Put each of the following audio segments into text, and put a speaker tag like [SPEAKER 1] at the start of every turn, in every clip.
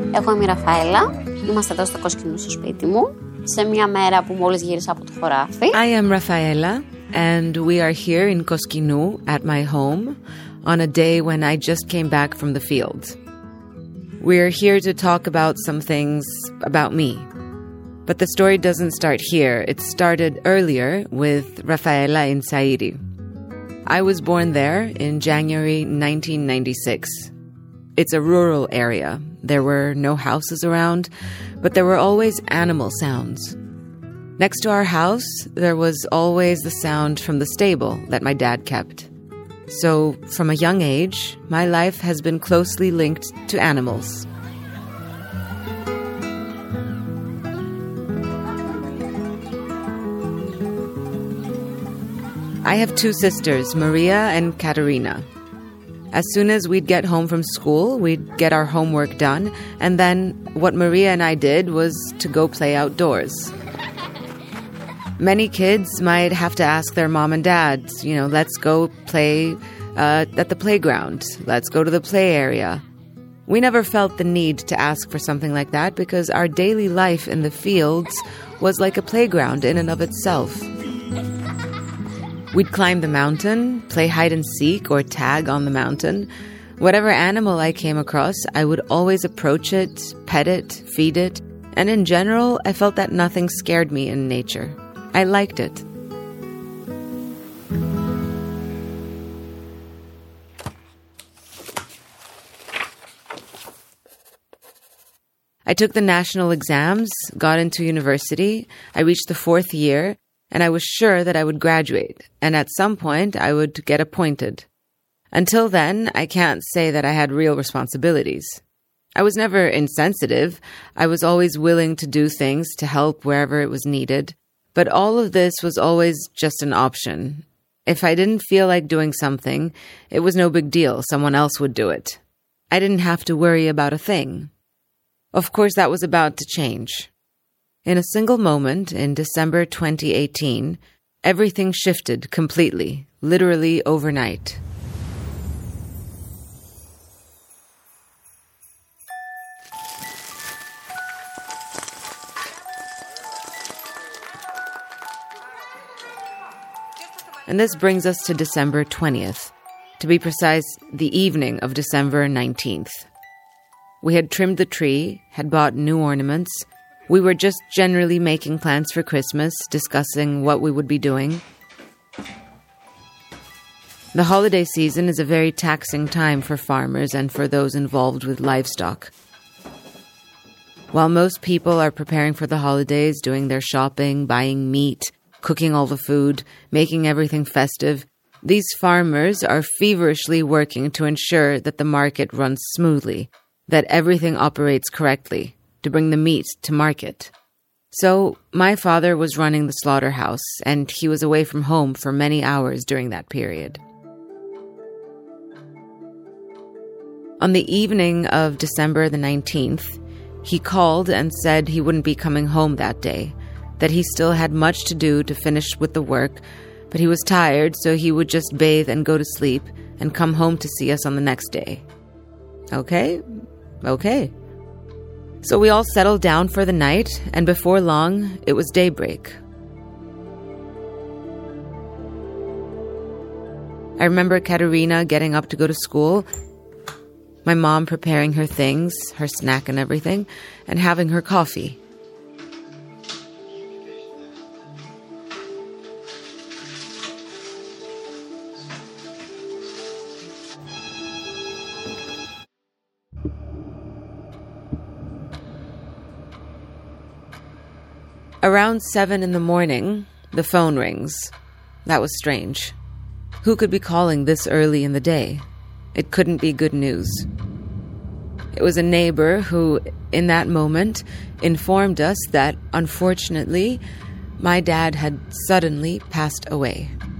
[SPEAKER 1] Εγώ είμαι η Ραφαέλα, είμαστε εδώ στο Κοσκινού στο σπίτι μου, σε μια μέρα που μόλις γύρισα από το χωράφι.
[SPEAKER 2] I am Rafaela, and we are here in Koskinu at my home on a day when I just came back from the field. We're here to talk about some things about me. But the story doesn't start here. It started earlier with Rafaela in Sairi. I was born there in January 1996. It's a rural area. There were no houses around, but there were always animal sounds. Next to our house, there was always the sound from the stable that my dad kept. So, from a young age, my life has been closely linked to animals. I have two sisters, Maria and Katerina. As soon as we'd get home from school, we'd get our homework done, and then what Maria and I did was to go play outdoors. Many kids might have to ask their mom and dad, let's go play at the playground. Let's go to the play area. We never felt the need to ask for something like that because our daily life in the fields was like a playground in and of itself. We'd climb the mountain, play hide and seek or tag on the mountain. Whatever animal I came across, I would always approach it, pet it, feed it, and in general, I felt that nothing scared me in nature. I liked it. I took the national exams, got into university, I reached the 4th year, and I was sure that I would graduate, and at some point I would get appointed. Until then, I can't say that I had real responsibilities. I was never insensitive. I was always willing to do things to help wherever it was needed. But all of this was always just an option. If I didn't feel like doing something, it was no big deal. Someone else would do it. I didn't have to worry about a thing. Of course, that was about to change. In a single moment, in December 2018, everything shifted completely, literally overnight. And this brings us to December 20th, to be precise, the evening of December 19th. We had trimmed the tree, had bought new ornaments. We were just generally making plans for Christmas, discussing what we would be doing. The holiday season is a very taxing time for farmers and for those involved with livestock. While most people are preparing for the holidays, doing their shopping, buying meat, cooking all the food, making everything festive, these farmers are feverishly working to ensure that the market runs smoothly, that everything operates correctly, to bring the meat to market. So, my father was running the slaughterhouse, and he was away from home for many hours during that period. On the evening of December the 19th, he called and said he wouldn't be coming home that day, that he still had much to do to finish with the work, but he was tired, so he would just bathe and go to sleep and come home to see us on the next day. Okay. So we all settled down for the night, and before long, it was daybreak. I remember Katerina getting up to go to school, my mom preparing her things, her snack and everything, and having her coffee. Around 7 in the morning, the phone rings. That was strange. Who could be calling this early in the day? It couldn't be good news. It was a neighbor who, in that moment, informed us that, unfortunately, my dad had suddenly passed away.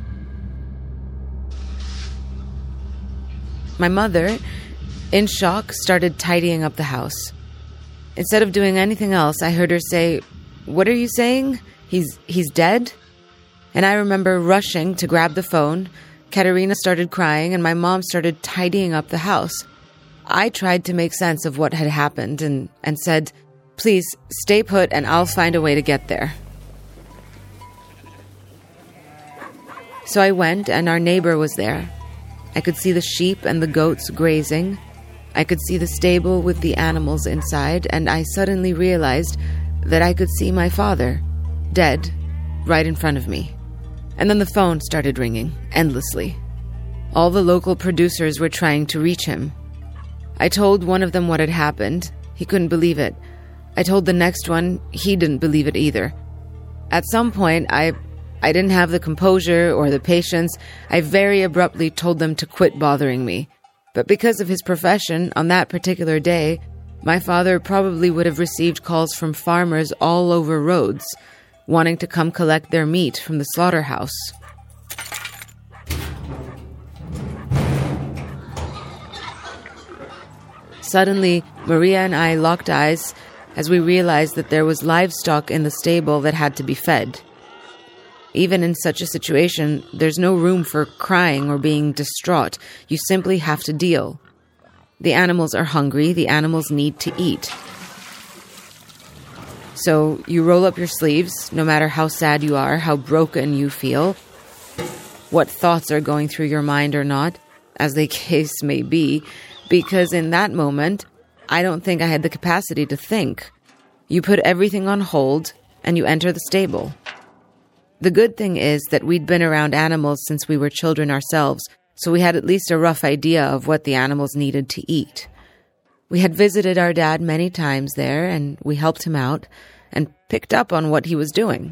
[SPEAKER 2] My mother, in shock, started tidying up the house. Instead of doing anything else, I heard her say, "What are you saying? He's dead?" And I remember rushing to grab the phone. Katerina started crying and my mom started tidying up the house. I tried to make sense of what had happened and said, "Please, stay put and I'll find a way to get there." So I went, and our neighbor was there. I could see the sheep and the goats grazing. I could see the stable with the animals inside, and I suddenly realized that I could see my father, dead, right in front of me. And then the phone started ringing, endlessly. All the local producers were trying to reach him. I told one of them what had happened. He couldn't believe it. I told the next one. He didn't believe it either. At some point, I didn't have the composure or the patience. I very abruptly told them to quit bothering me. But because of his profession, on that particular day, my father probably would have received calls from farmers all over Rhodes, wanting to come collect their meat from the slaughterhouse. Suddenly, Maria and I locked eyes as we realized that there was livestock in the stable that had to be fed. Even in such a situation, there's no room for crying or being distraught. You simply have to deal. The animals are hungry. The animals need to eat. So you roll up your sleeves, no matter how sad you are, how broken you feel, what thoughts are going through your mind or not, as the case may be, because in that moment, I don't think I had the capacity to think. You put everything on hold, and you enter the stable. The good thing is that we'd been around animals since we were children ourselves, so we had at least a rough idea of what the animals needed to eat. We had visited our dad many times there, and we helped him out, and picked up on what he was doing.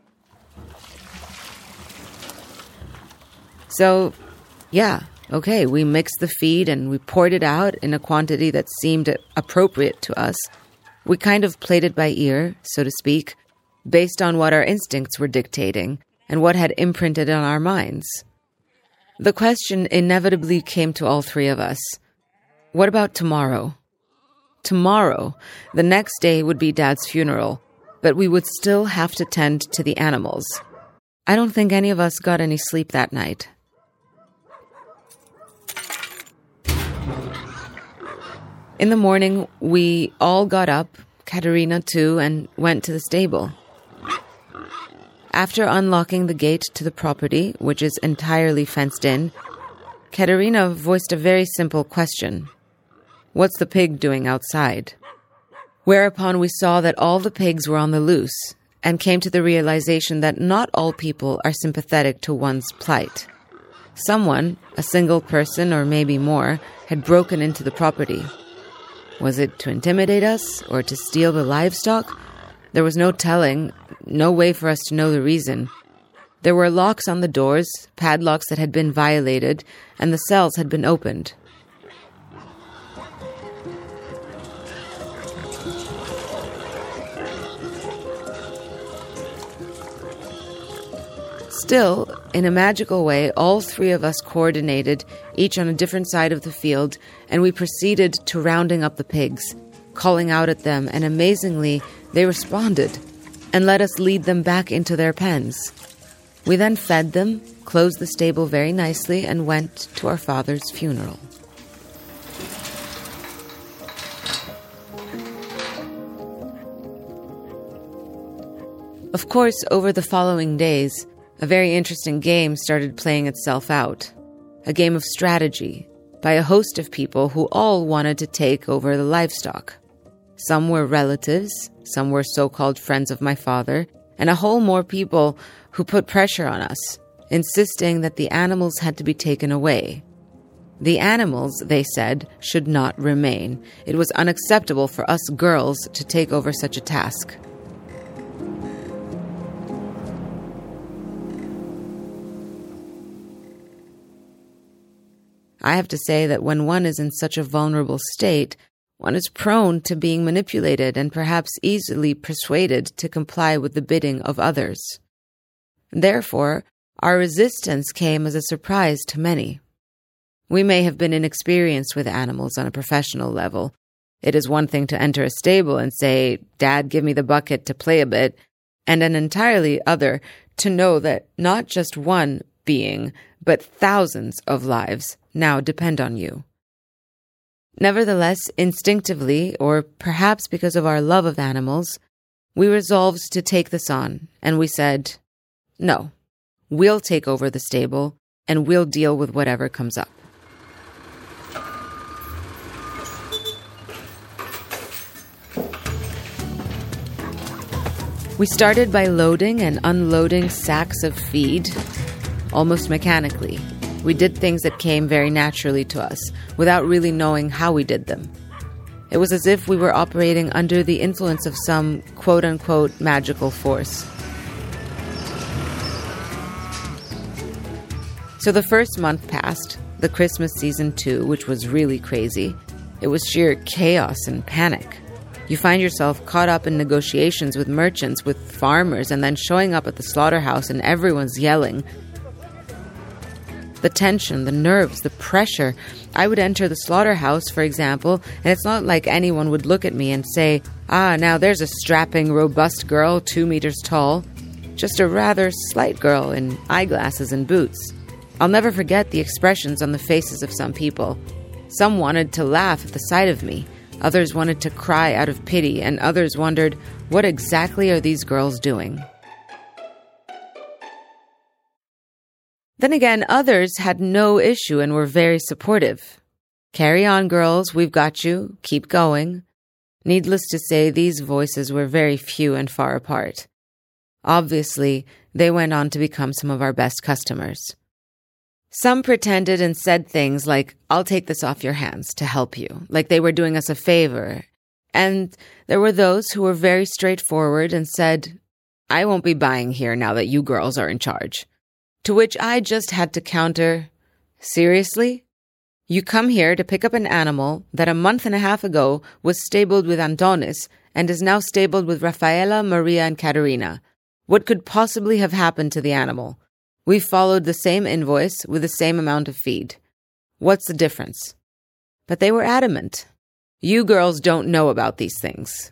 [SPEAKER 2] So, yeah, okay, we mixed the feed and we poured it out in a quantity that seemed appropriate to us. We kind of played it by ear, so to speak, based on what our instincts were dictating and what had imprinted on our minds. The question inevitably came to all three of us. What about tomorrow? Tomorrow, the next day would be Dad's funeral, but we would still have to tend to the animals. I don't think any of us got any sleep that night. In the morning, we all got up, Katerina too, and went to the stable. After unlocking the gate to the property, which is entirely fenced in, Katerina voiced a very simple question. "What's the pig doing outside?" Whereupon we saw that all the pigs were on the loose, and came to the realization that not all people are sympathetic to one's plight. Someone, a single person or maybe more, had broken into the property. Was it to intimidate us or to steal the livestock? There was no telling, no way for us to know the reason. There were locks on the doors, padlocks that had been violated, and the cells had been opened. Still, in a magical way, all three of us coordinated, each on a different side of the field, and we proceeded to rounding up the pigs, calling out at them, and amazingly, they responded and let us lead them back into their pens. We then fed them, closed the stable very nicely, and went to our father's funeral. Of course, over the following days, a very interesting game started playing itself out. A game of strategy by a host of people who all wanted to take over the livestock. Some were relatives, some were so-called friends of my father, and a whole more people who put pressure on us, insisting that the animals had to be taken away. The animals, they said, should not remain. It was unacceptable for us girls to take over such a task. I have to say that when one is in such a vulnerable state, one is prone to being manipulated and perhaps easily persuaded to comply with the bidding of others. Therefore, our resistance came as a surprise to many. We may have been inexperienced with animals on a professional level. It is one thing to enter a stable and say, "Dad, give me the bucket to play a bit," and an entirely other to know that not just one being, but thousands of lives now depend on you. Nevertheless, instinctively, or perhaps because of our love of animals, we resolved to take this on, and we said, no, we'll take over the stable, and we'll deal with whatever comes up. We started by loading and unloading sacks of feed, almost mechanically. We did things that came very naturally to us, without really knowing how we did them. It was as if we were operating under the influence of some quote-unquote magical force. So the first month passed, the Christmas season too, which was really crazy. It was sheer chaos and panic. You find yourself caught up in negotiations with merchants, with farmers, and then showing up at the slaughterhouse and everyone's yelling. The tension, the nerves, the pressure. I would enter the slaughterhouse, for example, and it's not like anyone would look at me and say, now there's a strapping, robust girl, 2 meters tall. Just a rather slight girl in eyeglasses and boots. I'll never forget the expressions on the faces of some people. Some wanted to laugh at the sight of me. Others wanted to cry out of pity, and others wondered, what exactly are these girls doing? Then again, others had no issue and were very supportive. Carry on, girls, we've got you. Keep going. Needless to say, these voices were very few and far apart. Obviously, they went on to become some of our best customers. Some pretended and said things like, I'll take this off your hands to help you, like they were doing us a favor. And there were those who were very straightforward and said, I won't be buying here now that you girls are in charge. To which I just had to counter, seriously? You come here to pick up an animal that a month and a half ago was stabled with Antonis and is now stabled with Rafaela, Maria, and Katerina. What could possibly have happened to the animal? We followed the same invoice with the same amount of feed. What's the difference? But they were adamant. You girls don't know about these things.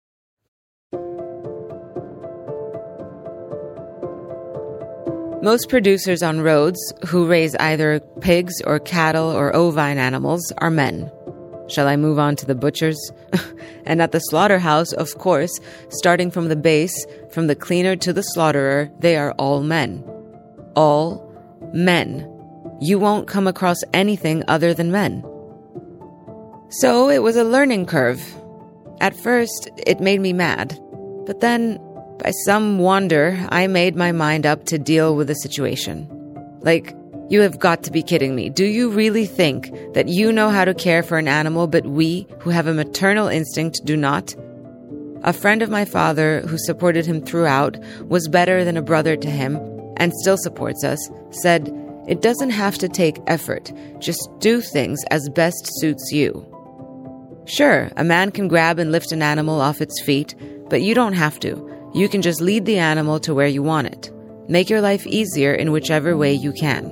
[SPEAKER 2] Most producers on roads who raise either pigs or cattle or ovine animals are men. Shall I move on to the butchers? And at the slaughterhouse, of course, starting from the base, from the cleaner to the slaughterer, they are all men. All men. You won't come across anything other than men. So it was a learning curve. At first, it made me mad. But then, by some wonder, I made my mind up to deal with the situation. Like, you have got to be kidding me. Do you really think that you know how to care for an animal, but we, who have a maternal instinct, do not? A friend of my father, who supported him throughout, was better than a brother to him, and still supports us, said, it doesn't have to take effort. Just do things as best suits you. Sure, a man can grab and lift an animal off its feet, but you don't have to. You can just lead the animal to where you want it. Make your life easier in whichever way you can.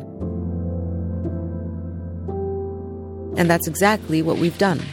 [SPEAKER 2] And that's exactly what we've done.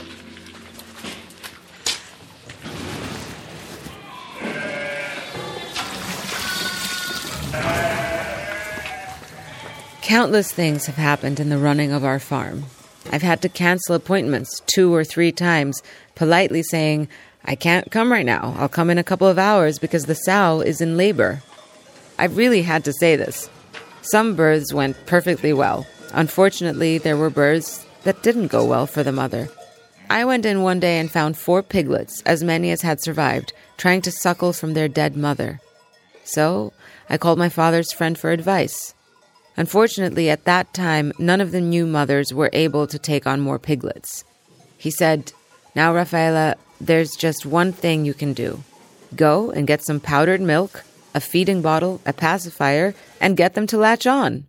[SPEAKER 2] Countless things have happened in the running of our farm. I've had to cancel appointments 2 or 3 times, politely saying, I can't come right now. I'll come in a couple of hours because the sow is in labor. I've really had to say this. Some births went perfectly well. Unfortunately, there were births that didn't go well for the mother. I went in one day and found 4 piglets, as many as had survived, trying to suckle from their dead mother. So I called my father's friend for advice. Unfortunately, at that time, none of the new mothers were able to take on more piglets. He said, now, Rafaela, there's just one thing you can do. Go and get some powdered milk, a feeding bottle, a pacifier, and get them to latch on.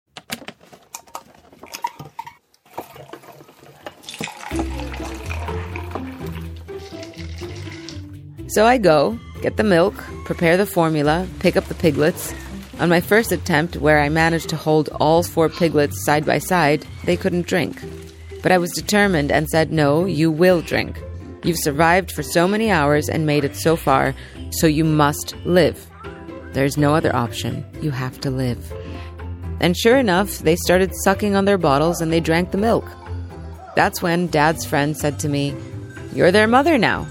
[SPEAKER 2] So I go, get the milk, prepare the formula, pick up the piglets. On my first attempt, where I managed to hold all 4 piglets side by side, they couldn't drink. But I was determined and said, no, you will drink. You've survived for so many hours and made it so far, so you must live. There's no other option. You have to live. And sure enough, they started sucking on their bottles and they drank the milk. That's when Dad's friend said to me, "You're their mother now."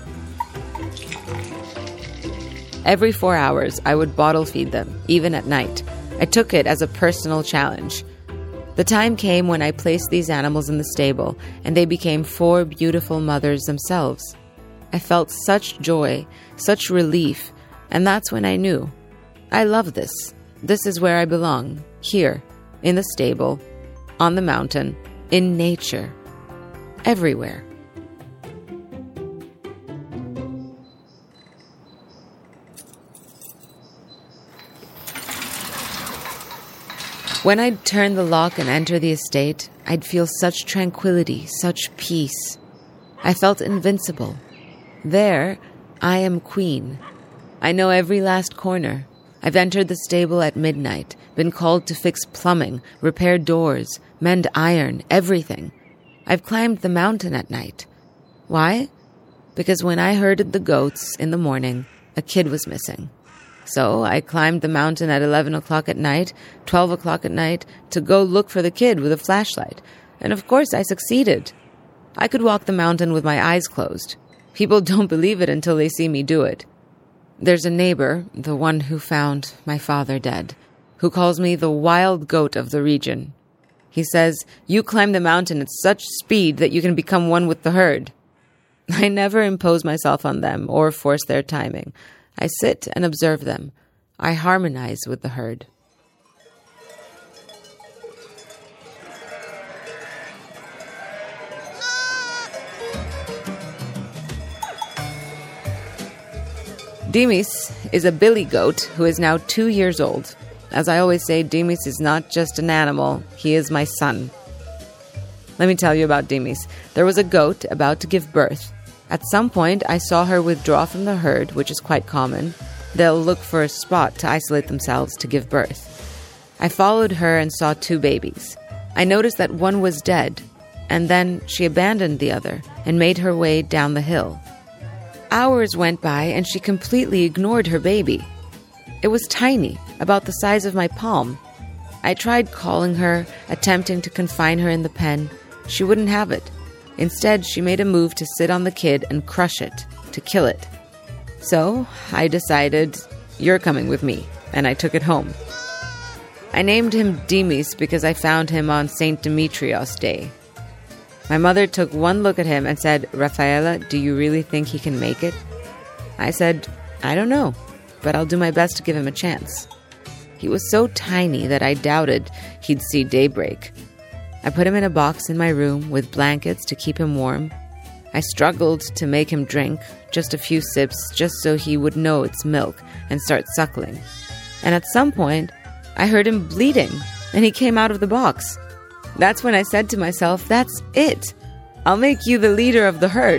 [SPEAKER 2] Every 4 hours, I would bottle feed them, even at night. I took it as a personal challenge. The time came when I placed these animals in the stable, and they became 4 beautiful mothers themselves. I felt such joy, such relief, and that's when I knew. I love this. This is where I belong. Here, in the stable, on the mountain, in nature, everywhere. When I'd turn the lock and enter the estate, I'd feel such tranquility, such peace. I felt invincible. There, I am queen. I know every last corner. I've entered the stable at midnight, been called to fix plumbing, repair doors, mend iron, everything. I've climbed the mountain at night. Why? Because when I herded the goats in the morning, a kid was missing. So I climbed the mountain at 11 o'clock at night, 12 o'clock at night, to go look for the kid with a flashlight. And of course I succeeded. I could walk the mountain with my eyes closed. People don't believe it until they see me do it. There's a neighbor, the one who found my father dead, who calls me the wild goat of the region. He says, "You climb the mountain at such speed that you can become one with the herd." I never impose myself on them or force their timing. I sit and observe them. I harmonize with the herd. Dimis is a billy goat who is now 2 years old. As I always say, Dimis is not just an animal, he is my son. Let me tell you about Dimis. There was a goat about to give birth. At some point, I saw her withdraw from the herd, which is quite common. They'll look for a spot to isolate themselves to give birth. I followed her and saw 2 babies. I noticed that one was dead, and then she abandoned the other and made her way down the hill. Hours went by, and she completely ignored her baby. It was tiny, about the size of my palm. I tried calling her, attempting to confine her in the pen. She wouldn't have it. Instead, she made a move to sit on the kid and crush it, to kill it. So, I decided, "You're coming with me," and I took it home. I named him Dimis because I found him on St. Demetrios Day. My mother took one look at him and said, "Rafaela, do you really think he can make it?" I said, "I don't know, but I'll do my best to give him a chance." He was so tiny that I doubted he'd see daybreak. I put him in a box in my room with blankets to keep him warm. I struggled to make him drink, just a few sips, just so he would know it's milk and start suckling. And at some point, I heard him bleeding, and he came out of the box. That's when I said to myself, "That's it. I'll make you the leader of the herd."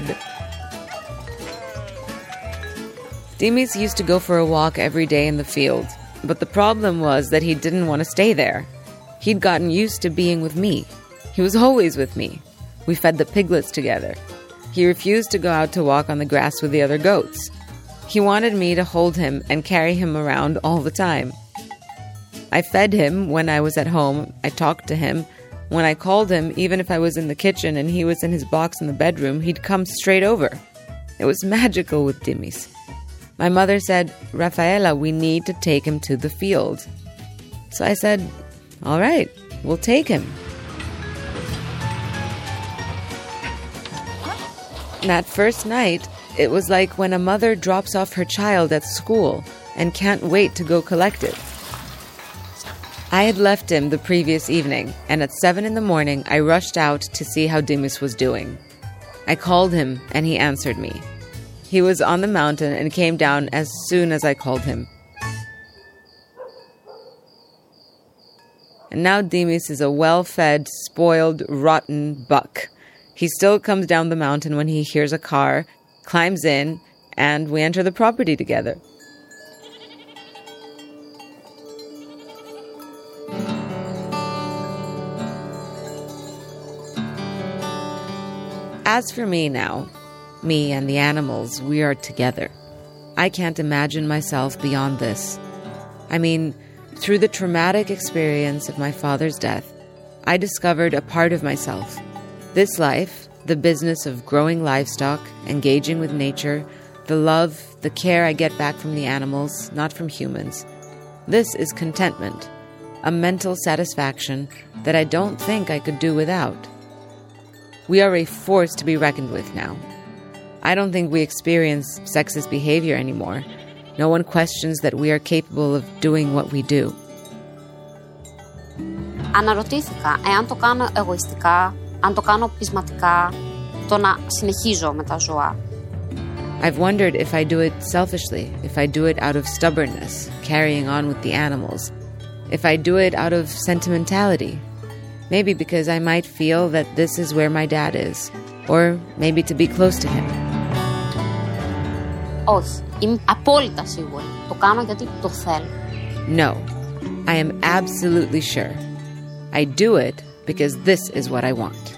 [SPEAKER 2] Dimis used to go for a walk every day in the field, but the problem was that he didn't want to stay there. He'd gotten used to being with me. He was always with me. We fed the piglets together. He refused to go out to walk on the grass with the other goats. He wanted me to hold him and carry him around all the time. I fed him when I was at home. I talked to him. When I called him, even if I was in the kitchen and he was in his box in the bedroom, he'd come straight over. It was magical with Dimis. My mother said, "Rafaela, we need to take him to the field." So I said, "All right, we'll take him." That first night, it was like when a mother drops off her child at school and can't wait to go collect it. I had left him the previous evening, and at 7 in the morning, I rushed out to see how Dimis was doing. I called him, and he answered me. He was on the mountain and came down as soon as I called him. And now Dimis is a well-fed, spoiled, rotten buck. He still comes down the mountain when he hears a car, climbs in, and we enter the property together. As for me now, me and the animals, we are together. I can't imagine myself beyond this. I mean, through the traumatic experience of my father's death, I discovered a part of myself, This life, the business of growing livestock, engaging with nature, the love, the care I get back from the animals, not from humans, this is contentment, a mental satisfaction that I don't think I could do without. We are a force to be reckoned with now. I don't think we experience sexist behavior anymore. No one questions that we are capable of doing what we do.
[SPEAKER 1] Αναρωτήθηκα εάν το κάνω εγωιστικά, αν το κάνω πεισματικά, το να συνεχίζω με τα ζώα.
[SPEAKER 2] I've wondered if I do it selfishly, if I do it out of stubbornness, carrying on with the animals, if I do it out of sentimentality, maybe because I might feel that this is where my dad is, or maybe to be close to him.
[SPEAKER 1] Όχι, είμαι απόλυτα σίγουρη. Το κάνω γιατί το θέλω.
[SPEAKER 2] No, I am absolutely sure. I do it because this is what I want.